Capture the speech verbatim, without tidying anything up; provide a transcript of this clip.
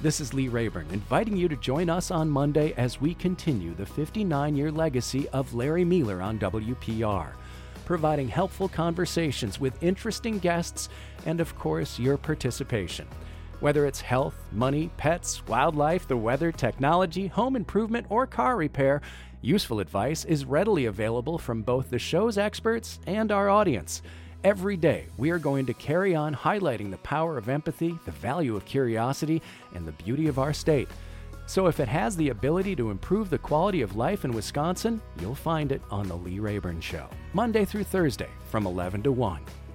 This is Lee Rayburn, inviting you to join us on Monday as we continue the fifty-nine-year legacy of Larry Mealer on W P R, providing helpful conversations with interesting guests and, of course, your participation. Whether it's health, money, pets, wildlife, the weather, technology, home improvement, or car repair, useful advice is readily available from both the show's experts and our audience. Every day, we are going to carry on highlighting the power of empathy, the value of curiosity, and the beauty of our state. So if it has the ability to improve the quality of life in Wisconsin, you'll find it on The Lee Rayburn Show, Monday through Thursday from eleven to one.